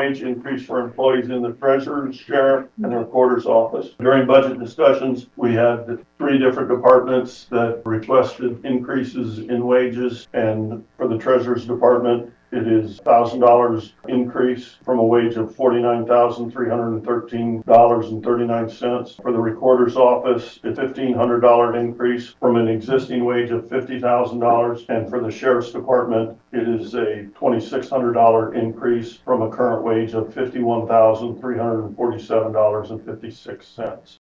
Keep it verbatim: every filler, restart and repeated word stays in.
wage increase for employees in the treasurer's, sheriff, and recorder's office. During budget discussions, we had three different departments that requested increases in wages, and for the treasurer's department, it is one thousand dollars increase from a wage of forty-nine thousand three hundred thirteen dollars and thirty-nine cents. For the recorder's office, a fifteen hundred dollars increase from an existing wage of fifty thousand dollars. And for the sheriff's department, it is a twenty-six hundred dollars increase from a current wage of fifty-one thousand three hundred forty-seven dollars and fifty-six cents.